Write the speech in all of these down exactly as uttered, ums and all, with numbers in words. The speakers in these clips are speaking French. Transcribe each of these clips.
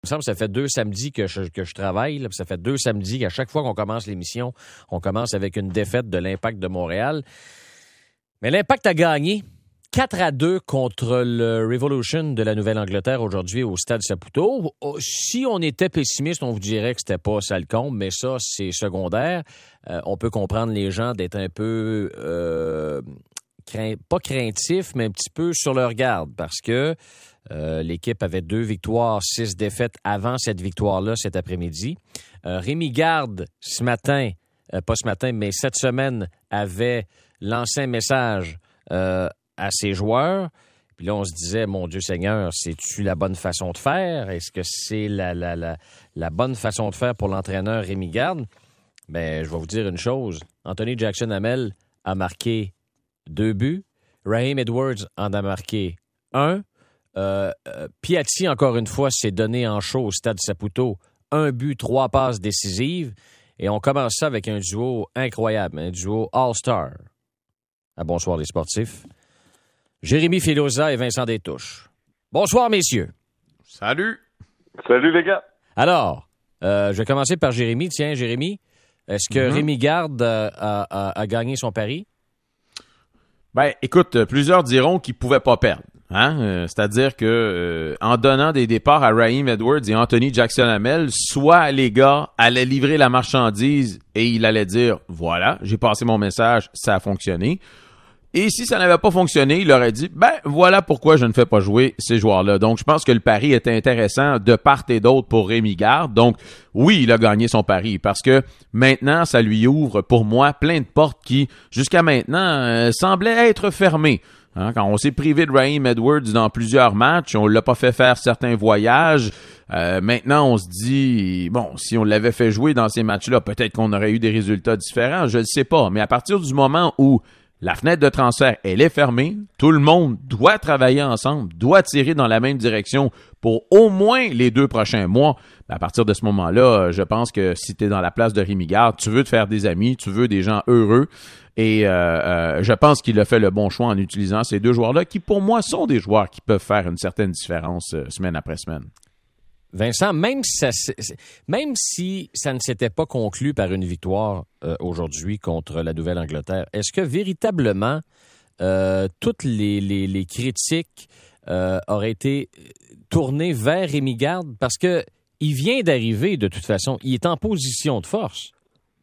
Il me semble que ça fait deux samedis que je, que je travaille. Là, puis ça fait deux samedis qu'à chaque fois qu'on commence l'émission, on commence avec une défaite de l'Impact de Montréal. Mais l'Impact a gagné quatre à deux contre le Revolution de la Nouvelle-Angleterre aujourd'hui au Stade Saputo. Si on était pessimiste, on vous dirait que c'était pas ça le compte, mais ça, c'est secondaire. Euh, on peut comprendre les gens d'être un peu, euh, craint, pas craintifs, mais un petit peu sur leur garde parce que Euh, l'équipe avait deux victoires, six défaites avant cette victoire-là cet après-midi. Euh, Rémi Garde, ce matin, euh, pas ce matin, mais cette semaine, avait lancé un message euh, à ses joueurs. Puis là, on se disait, mon Dieu Seigneur, c'est-tu la bonne façon de faire? Est-ce que c'est la, la, la, la bonne façon de faire pour l'entraîneur Rémi Garde? Bien, je vais vous dire une chose. Anthony Jackson-Hamel a marqué deux buts. Raheem Edwards en a marqué un. Euh, euh, Piatti, encore une fois, s'est donné en show au Stade Saputo. Un but, trois passes décisives. Et on commence ça avec un duo incroyable, un duo All-Star. À bonsoir les sportifs. Jérémy Filosa et Vincent Détouche. Bonsoir, messieurs. Salut. Salut, les gars. Alors, euh, je vais commencer par Jérémy. Tiens, Jérémy, est-ce que mm-hmm. Rémi Garde a, a, a gagné son pari? Ben, écoute, plusieurs diront qu'il ne pouvait pas perdre. Hein? Euh, c'est-à-dire que euh, en donnant des départs à Raheem Edwards et Anthony Jackson-Hamel, soit les gars allaient livrer la marchandise et il allait dire « Voilà, j'ai passé mon message, ça a fonctionné ». Et si ça n'avait pas fonctionné, il aurait dit « Ben, voilà pourquoi je ne fais pas jouer ces joueurs-là ». Donc, je pense que le pari était intéressant de part et d'autre pour Rémi Garde. Donc, oui, il a gagné son pari parce que maintenant, ça lui ouvre pour moi plein de portes qui, jusqu'à maintenant, euh, semblaient être fermées. Hein, quand on s'est privé de Raheem Edwards dans plusieurs matchs, on l'a pas fait faire certains voyages. Euh, maintenant, on se dit, bon, si on l'avait fait jouer dans ces matchs-là, peut-être qu'on aurait eu des résultats différents, je ne sais pas. Mais à partir du moment où la fenêtre de transfert, elle est fermée, tout le monde doit travailler ensemble, doit tirer dans la même direction pour au moins les deux prochains mois. À partir de ce moment-là, je pense que si tu es dans la place de Rémi Garde, tu veux te faire des amis, tu veux des gens heureux. Et euh, euh, je pense qu'il a fait le bon choix en utilisant ces deux joueurs-là qui, pour moi, sont des joueurs qui peuvent faire une certaine différence euh, semaine après semaine. Vincent, même si ça, même si ça ne s'était pas conclu par une victoire euh, aujourd'hui contre la Nouvelle-Angleterre, est-ce que véritablement euh, toutes les, les, les critiques euh, auraient été tournées vers Rémi Garde? Parce que il vient d'arriver de toute façon. Il est en position de force.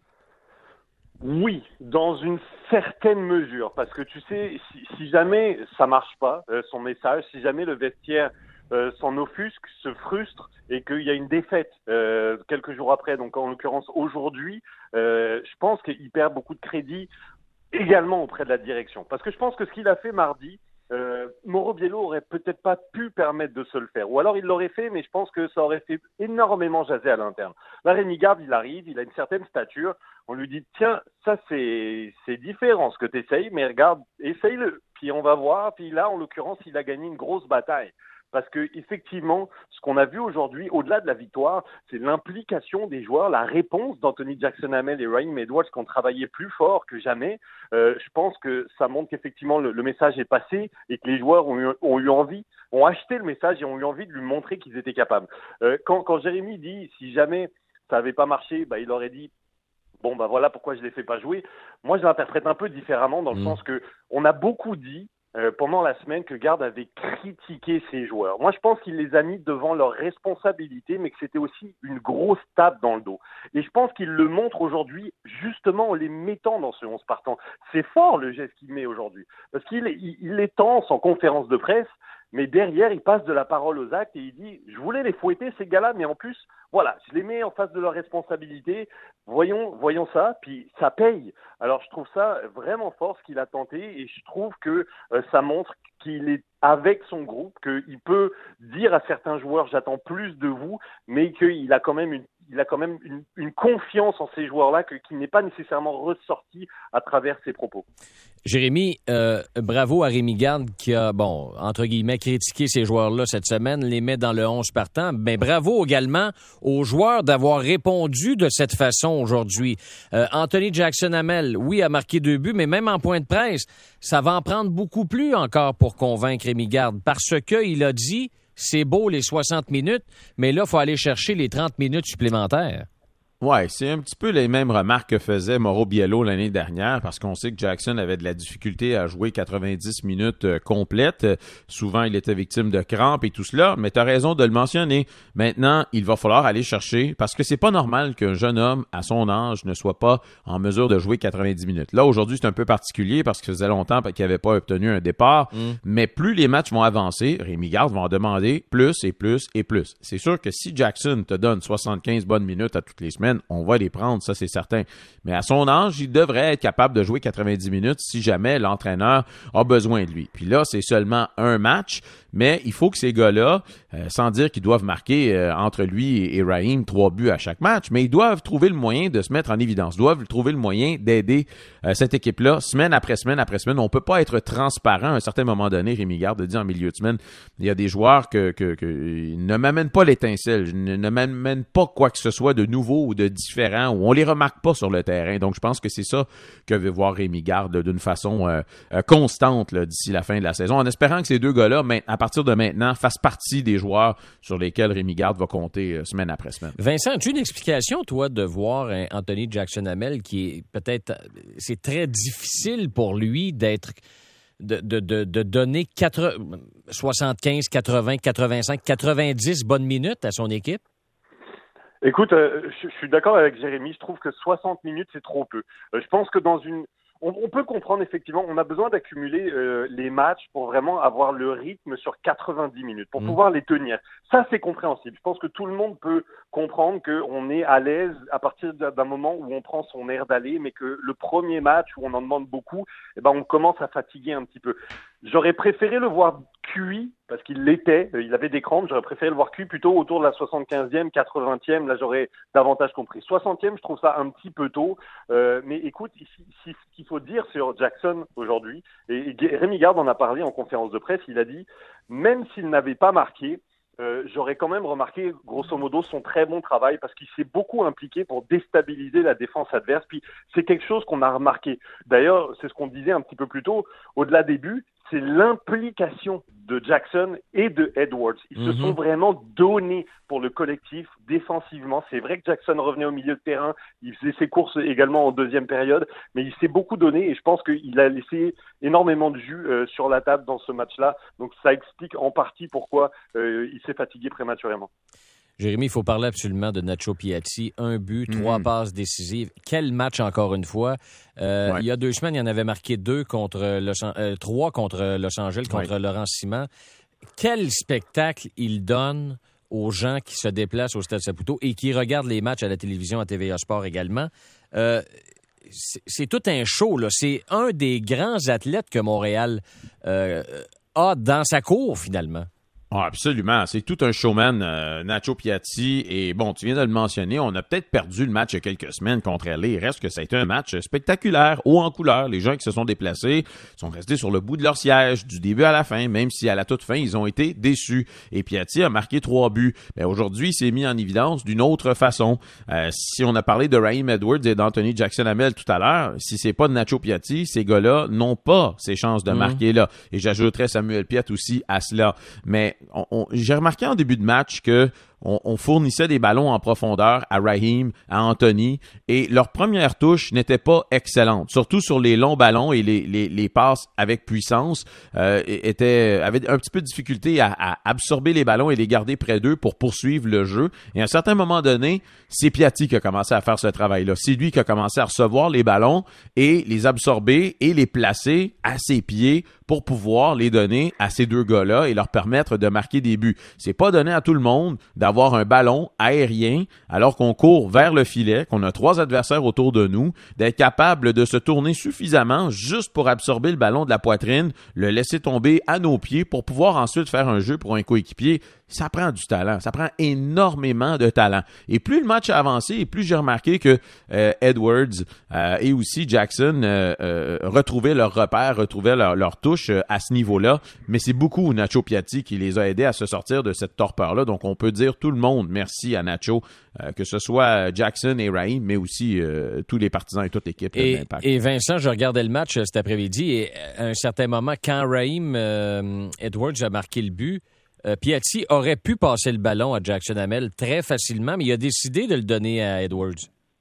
Oui, dans une certaine mesure. Parce que tu sais, si, si jamais ça marche pas, euh, son message, si jamais le vestiaire euh, s'en offusque, se frustre et qu'il y a une défaite euh, quelques jours après, donc en l'occurrence aujourd'hui, euh, je pense qu'il perd beaucoup de crédit également auprès de la direction. Parce que je pense que ce qu'il a fait mardi, Euh, Mauro Biello aurait peut-être pas pu permettre de se le faire. Ou alors il l'aurait fait, mais je pense que ça aurait fait énormément jaser à l'interne. Là, Rémi Garde, il arrive, il a une certaine stature. On lui dit, tiens, ça c'est c'est différent ce que tu essayes, mais regarde, essaye-le. Puis on va voir. Puis là, en l'occurrence, il a gagné une grosse bataille. Parce que effectivement, ce qu'on a vu aujourd'hui, au-delà de la victoire, c'est l'implication des joueurs, la réponse d'Anthony Jackson-Hamel et Raheem Edwards qui ont travaillé plus fort que jamais. Euh, je pense que ça montre qu'effectivement le, le message est passé et que les joueurs ont eu, ont eu envie, ont acheté le message et ont eu envie de lui montrer qu'ils étaient capables. Euh, quand, quand Jérémy dit si jamais ça n'avait pas marché, bah, il aurait dit bon bah voilà pourquoi je les fais pas jouer. Moi je l'interprète un peu différemment dans le mmh. sens que on a beaucoup dit Euh, pendant la semaine que Garde avait critiqué ses joueurs. Moi, je pense qu'il les a mis devant leurs responsabilités, mais que c'était aussi une grosse tape dans le dos. Et je pense qu'il le montre aujourd'hui, justement, en les mettant dans ce onze partant. C'est fort, le geste qu'il met aujourd'hui. Parce qu'il il, il les tense en conférence de presse, mais derrière, il passe de la parole aux actes et il dit « Je voulais les fouetter, ces gars-là, mais en plus, voilà, je les mets en face de leurs responsabilités. Voyons, voyons ça, puis ça paye. » Alors, je trouve ça vraiment fort ce qu'il a tenté et je trouve que euh, ça montre qu'il est avec son groupe, qu'il peut dire à certains joueurs « J'attends plus de vous », mais qu'il a quand même une il a quand même une, une confiance en ces joueurs-là que, qui n'est pas nécessairement ressortie à travers ses propos. Jérémy, euh, bravo à Rémi Garde qui a, bon, entre guillemets, critiqué ces joueurs-là cette semaine, les met dans le onze partant. Mais bravo également aux joueurs d'avoir répondu de cette façon aujourd'hui. Euh, Anthony Jackson-Hamel, oui, a marqué deux buts, mais même en point de presse, ça va en prendre beaucoup plus encore pour convaincre Rémi Garde parce qu'il a dit c'est beau les soixante minutes, mais là, il faut aller chercher les trente minutes supplémentaires. Ouais, c'est un petit peu les mêmes remarques que faisait Mauro Biello l'année dernière, parce qu'on sait que Jackson avait de la difficulté à jouer quatre-vingt-dix minutes euh, complètes. Euh, souvent, il était victime de crampes et tout cela, mais tu as raison de le mentionner. Maintenant, il va falloir aller chercher, parce que c'est pas normal qu'un jeune homme, à son âge, ne soit pas en mesure de jouer quatre-vingt-dix minutes. Là, aujourd'hui, c'est un peu particulier, parce que ça faisait longtemps qu'il n'avait pas obtenu un départ, mm. mais plus les matchs vont avancer, Rémi Garde va en demander plus et plus et plus. C'est sûr que si Jackson te donne soixante-quinze bonnes minutes à toutes les semaines, on va les prendre, ça c'est certain. Mais à son âge, il devrait être capable de jouer quatre-vingt-dix minutes si jamais l'entraîneur a besoin de lui. Puis là, c'est seulement un match, mais il faut que ces gars-là, euh, sans dire qu'ils doivent marquer euh, entre lui et, et Raheem trois buts à chaque match, mais ils doivent trouver le moyen de se mettre en évidence, ils doivent trouver le moyen d'aider euh, cette équipe-là semaine après semaine après semaine. On peut pas être transparent à un certain moment donné. Rémi Garde dit en milieu de semaine, il y a des joueurs que, que, que ne m'amènent pas l'étincelle, ne, ne m'amènent pas quoi que ce soit de nouveau ou de différent, où on les remarque pas sur le terrain. Donc, je pense que c'est ça que veut voir Rémi Garde d'une façon euh, euh, constante là, d'ici la fin de la saison, en espérant que ces deux gars-là, à partir de maintenant, fassent partie des joueurs sur lesquels Rémi Garde va compter euh, semaine après semaine. Vincent, as-tu une explication, toi, de voir hein, Anthony Jackson-Hamel, qui est peut-être... C'est très difficile pour lui d'être... De, de, de, de donner quatre, soixante-quinze, quatre-vingts, quatre-vingt-cinq, quatre-vingt-dix bonnes minutes à son équipe? Écoute, euh, je, je suis d'accord avec Jérémy. Je trouve que soixante minutes, c'est trop peu. Euh, je pense que dans une... On, on peut comprendre, effectivement, on a besoin d'accumuler euh, les matchs pour vraiment avoir le rythme sur quatre-vingt-dix minutes, pour mmh. pouvoir les tenir. Ça, c'est compréhensible. Je pense que tout le monde peut comprendre qu'on est à l'aise à partir d'un moment où on prend son air d'aller, mais que le premier match où on en demande beaucoup, eh ben, on commence à fatiguer un petit peu. J'aurais préféré le voir cuit, parce qu'il l'était, il avait des crampes, j'aurais préféré le voir cuit plutôt autour de la soixante-quinzième, quatre-vingtième, là j'aurais davantage compris. soixantième, je trouve ça un petit peu tôt, euh, mais écoute, ici, ici, ce qu'il faut dire sur Jackson aujourd'hui, et, et Rémi Garde en a parlé en conférence de presse, il a dit, même s'il n'avait pas marqué, Euh, j'aurais quand même remarqué, grosso modo, son très bon travail parce qu'il s'est beaucoup impliqué pour déstabiliser la défense adverse. Puis c'est quelque chose qu'on a remarqué. D'ailleurs, c'est ce qu'on disait un petit peu plus tôt. Au-delà des buts, c'est l'implication de Jackson et de Edwards. Ils mm-hmm. se sont vraiment donnés pour le collectif défensivement. C'est vrai que Jackson revenait au milieu de terrain. Il faisait ses courses également en deuxième période, mais il s'est beaucoup donné et je pense qu'il a laissé énormément de jus euh, sur la table dans ce match-là. Donc ça explique en partie pourquoi euh, il s'est fatigué prématurément. Jérémy, il faut parler absolument de Nacho Piatti. Un but, mmh. trois passes décisives. Quel match encore une fois. Euh, ouais. Il y a deux semaines, il en avait marqué deux contre Los, euh, trois contre Los Angeles, contre ouais. Laurent Simon. Quel spectacle il donne aux gens qui se déplacent au Stade Saputo et qui regardent les matchs à la télévision, à T V A Sport également. Euh, c'est, c'est tout un show, là. C'est un des grands athlètes que Montréal euh, a dans sa cour, finalement. Oh, absolument. C'est tout un showman, euh, Nacho Piatti. Et bon, tu viens de le mentionner, on a peut-être perdu le match il y a quelques semaines contre L A. Il reste que ça a été un match spectaculaire, haut en couleur. Les gens qui se sont déplacés sont restés sur le bout de leur siège du début à la fin, même si à la toute fin, ils ont été déçus. Et Piatti a marqué trois buts. Mais aujourd'hui, il s'est mis en évidence d'une autre façon. Euh, si on a parlé de Raheem Edwards et d'Anthony Jackson-Hamel tout à l'heure, si c'est pas de Nacho Piatti, ces gars-là n'ont pas ces chances de mmh. marquer là. Et j'ajouterais Samuel Piette aussi à cela. Mais On, on, j'ai remarqué en début de match que on, on fournissait des ballons en profondeur à Raheem, à Anthony, et leur première touche n'était pas excellente, surtout sur les longs ballons et les, les, les passes avec puissance, euh, étaient, avaient un petit peu de difficulté à, à absorber les ballons et les garder près d'eux pour poursuivre le jeu. Et à un certain moment donné, c'est Piatti qui a commencé à faire ce travail-là. C'est lui qui a commencé à recevoir les ballons et les absorber et les placer à ses pieds pour pouvoir les donner à ces deux gars-là et leur permettre de marquer des buts. C'est pas donné à tout le monde d'avoir un ballon aérien alors qu'on court vers le filet, qu'on a trois adversaires autour de nous, d'être capable de se tourner suffisamment juste pour absorber le ballon de la poitrine, le laisser tomber à nos pieds pour pouvoir ensuite faire un jeu pour un coéquipier. Ça prend du talent, ça prend énormément de talent. Et plus le match a avancé, et plus j'ai remarqué que euh, Edwards euh, et aussi Jackson euh, euh, retrouvaient leur repère, retrouvaient leur, leur touche euh, à ce niveau-là. Mais c'est beaucoup Nacho Piatti qui les a aidés à se sortir de cette torpeur-là. Donc on peut dire tout le monde merci à Nacho, euh, que ce soit Jackson et Raheem, mais aussi euh, tous les partisans et toute l'équipe et, de l'Impact. Et Vincent, je regardais le match cet après-midi et à un certain moment, quand Raheem euh, Edwards a marqué le but, euh, Piatti aurait pu passer le ballon à Jackson Hamel très facilement, mais il a décidé de le donner à Edwards.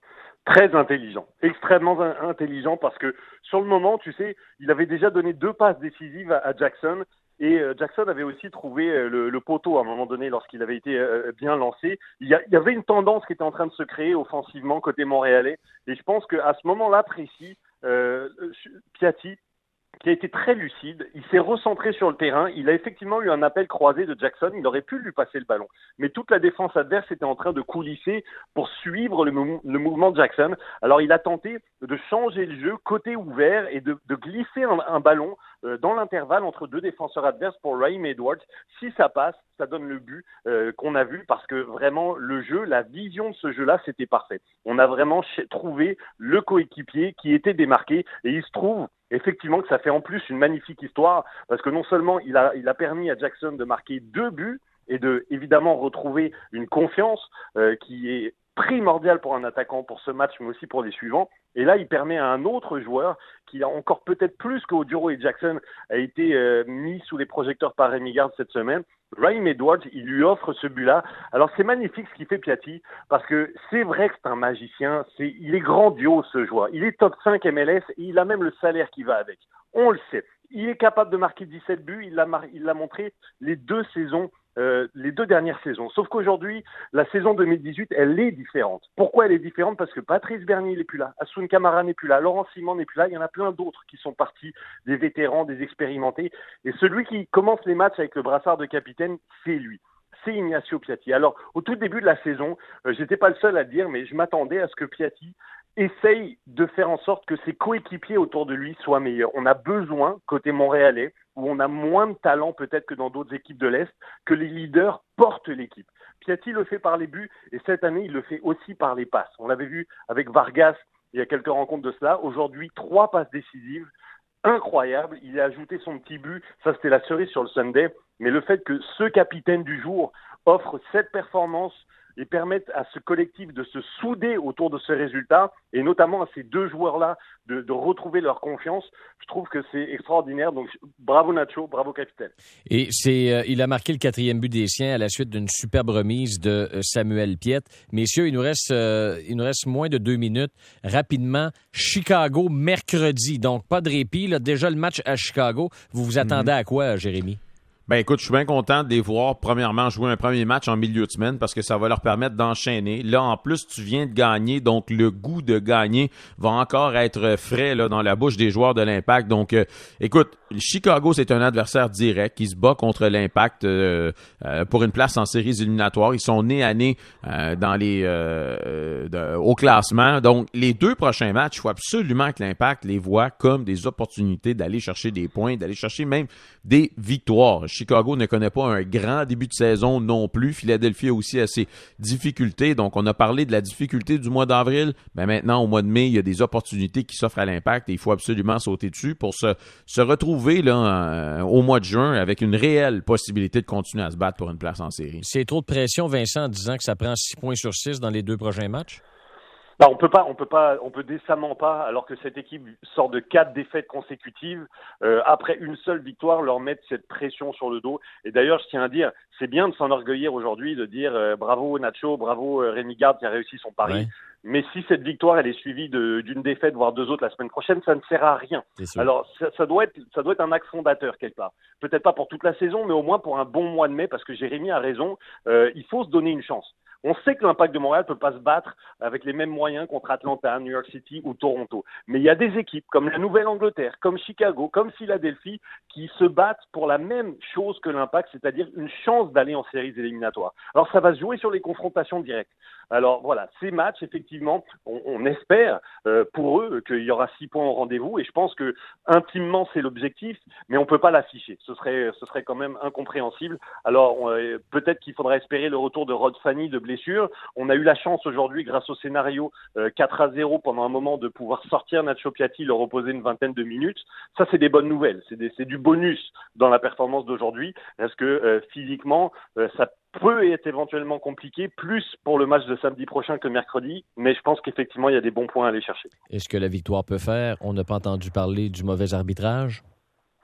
Très intelligent, extrêmement in- intelligent parce que sur le moment, tu sais, il avait déjà donné deux passes décisives à, à Jackson et euh, Jackson avait aussi trouvé euh, le, le poteau à un moment donné lorsqu'il avait été euh, bien lancé. Il y, a, il y avait une tendance qui était en train de se créer offensivement côté montréalais et je pense qu'à ce moment-là précis, euh, Piatti, qui a été très lucide, il s'est recentré sur le terrain, il a effectivement eu un appel croisé de Jackson, il aurait pu lui passer le ballon, mais toute la défense adverse était en train de coulisser pour suivre le, mou- le mouvement de Jackson. Alors il a tenté de changer le jeu côté ouvert et de, de glisser un, un ballon euh, dans l'intervalle entre deux défenseurs adverses pour Raheem Edwards. Si ça passe, ça donne le but euh, qu'on a vu parce que vraiment le jeu, la vision de ce jeu-là, c'était parfait. On a vraiment ch- trouvé le coéquipier qui était démarqué et il se trouve effectivement que ça fait en plus une magnifique histoire parce que non seulement il a, il a permis à Jackson de marquer deux buts et de évidemment retrouver une confiance euh, qui est primordiale pour un attaquant pour ce match mais aussi pour les suivants. Et là, il permet à un autre joueur qui a encore peut-être plus qu'Oduro et Jackson a été euh, mis sous les projecteurs par Rémi Garde cette semaine. Raheem Edwards, il lui offre ce but-là. Alors c'est magnifique ce qu'il fait Piatti, parce que c'est vrai que c'est un magicien, c'est, il est grandiose ce joueur. Il est top cinq M L S et il a même le salaire qui va avec. On le sait. Il est capable de marquer dix-sept buts, il l'a, mar- il l'a montré les deux saisons, euh, les deux dernières saisons. Sauf qu'aujourd'hui, la saison deux mille dix-huit, elle est différente. Pourquoi elle est différente? Parce que Patrice Bernier n'est plus là, Hassoun Camara n'est plus là, Laurent Simon n'est plus là, il y en a plein d'autres qui sont partis, des vétérans, des expérimentés. Et celui qui commence les matchs avec le brassard de capitaine, c'est lui. C'est Ignacio Piatti. Alors, au tout début de la saison, euh, j'étais pas le seul à le dire, mais je m'attendais à ce que Piatti essaye de faire en sorte que ses coéquipiers autour de lui soient meilleurs. On a besoin, côté montréalais, où on a moins de talent peut-être que dans d'autres équipes de l'Est, que les leaders portent l'équipe. Piatti le fait par les buts, et cette année, il le fait aussi par les passes. On l'avait vu avec Vargas il y a quelques rencontres de cela. Aujourd'hui, trois passes décisives, incroyable. Il a ajouté son petit but, ça c'était la cerise sur le Sunday, mais le fait que ce capitaine du jour offre cette performance et permette à ce collectif de se souder autour de ce résultat, et notamment à ces deux joueurs-là de, de retrouver leur confiance, je trouve que c'est extraordinaire. Donc bravo Nacho, bravo capitaine. Et c'est, euh, il a marqué le quatrième but des siens à la suite d'une superbe remise de euh, Samuel Piette. Messieurs, il nous reste, euh, il nous reste moins de deux minutes. Rapidement, Chicago mercredi, donc pas de répit. Là, déjà le match à Chicago. Vous vous attendez mm-hmm. à quoi, Jérémy? Ben écoute, je suis bien content de les voir premièrement jouer un premier match en milieu de semaine parce que ça va leur permettre d'enchaîner. Là, en plus, tu viens de gagner, donc le goût de gagner va encore être frais là dans la bouche des joueurs de l'Impact. Donc, euh, écoute, Chicago, c'est un adversaire direct qui se bat contre l'Impact euh, euh, pour une place en séries éliminatoires. Ils sont nez à nez euh, dans les euh, de, au classement. Donc, les deux prochains matchs, il faut absolument que l'Impact les voit comme des opportunités d'aller chercher des points, d'aller chercher même des victoires. Chicago ne connaît pas un grand début de saison non plus. Philadelphie a aussi a ses difficultés. Donc, on a parlé de la difficulté du mois d'avril. Ben maintenant, au mois de mai, il y a des opportunités qui s'offrent à l'Impact et il faut absolument sauter dessus pour se, se retrouver là, euh, au mois de juin avec une réelle possibilité de continuer à se battre pour une place en série. C'est trop de pression, Vincent, en disant que ça prend six points sur six dans les deux prochains matchs? Bah, on peut pas, on peut pas, on peut décemment pas, alors que cette équipe sort de quatre défaites consécutives, euh, après une seule victoire, leur mettre cette pression sur le dos. Et d'ailleurs, je tiens à dire, c'est bien de s'enorgueillir aujourd'hui, de dire euh, bravo Nacho, bravo euh, Rémi Garde qui a réussi son pari. Ouais. Mais si cette victoire elle est suivie de, d'une défaite, voire deux autres la semaine prochaine, ça ne sert à rien. Alors ça, ça doit être, ça doit être un axe fondateur quelque part. Peut-être pas pour toute la saison, mais au moins pour un bon mois de mai, parce que Jérémy a raison. Euh, il faut se donner une chance. On sait que l'Impact de Montréal peut pas se battre avec les mêmes moyens contre Atlanta, New York City ou Toronto. Mais il y a des équipes comme la Nouvelle-Angleterre, comme Chicago, comme Philadelphie, qui se battent pour la même chose que l'Impact, c'est-à-dire une chance d'aller en séries éliminatoires. Alors ça va se jouer sur les confrontations directes. Alors voilà, ces matchs, effectivement, on, on espère euh, pour eux qu'il y aura six points au rendez-vous, et je pense que intimement c'est l'objectif, mais on peut pas l'afficher. Ce serait, ce serait quand même incompréhensible. Alors euh, peut-être qu'il faudra espérer le retour de Rod Fanny de blessure. On a eu la chance aujourd'hui, grâce au scénario euh, quatre à zéro pendant un moment, de pouvoir sortir Nacho Piatti, le reposer une vingtaine de minutes. Ça, c'est des bonnes nouvelles. C'est, des, c'est du bonus dans la performance d'aujourd'hui, parce que euh, physiquement, euh, ça peut être éventuellement compliqué, plus pour le match de samedi prochain que mercredi, mais je pense qu'effectivement, il y a des bons points à aller chercher. Est-ce que la victoire peut faire? On n'a pas entendu parler du mauvais arbitrage?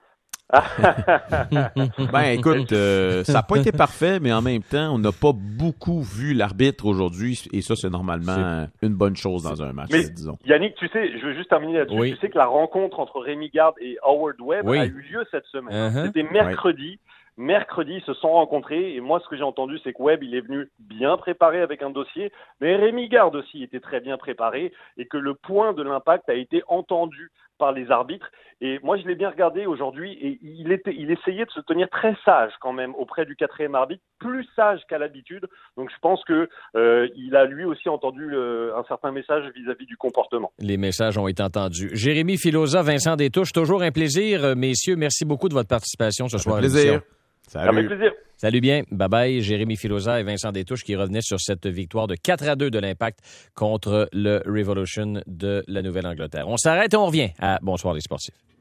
Ben écoute, euh, ça n'a pas été parfait, mais en même temps, on n'a pas beaucoup vu l'arbitre aujourd'hui, et ça, c'est normalement c'est... une bonne chose dans un match, mais, disons. Yannick, tu sais, je veux juste terminer là-dessus. Oui. Tu sais que la rencontre entre Rémi Garde et Howard Webb oui. a eu lieu cette semaine. Uh-huh. C'était mercredi. Oui. Mercredi, ils se sont rencontrés et moi, ce que j'ai entendu, c'est que Webb, il est venu bien préparé avec un dossier, mais Rémi Garde aussi était très bien préparé et que le point de l'impact a été entendu par les arbitres. Et moi, je l'ai bien regardé aujourd'hui et il, était, il essayait de se tenir très sage quand même auprès du quatrième arbitre, plus sage qu'à l'habitude. Donc, je pense que euh, il a lui aussi entendu le, un certain message vis-à-vis du comportement. Les messages ont été entendus. Jérémy Filosa, Vincent Détouche, toujours un plaisir. Messieurs, merci beaucoup de votre participation ce soir à l'émission. Salut. Avec plaisir. Salut bien. Bye-bye. Jérémy Filosa et Vincent Détouche qui revenaient sur cette victoire de quatre à deux de l'Impact contre le Revolution de la Nouvelle-Angleterre. On s'arrête et on revient à Bonsoir les sportifs.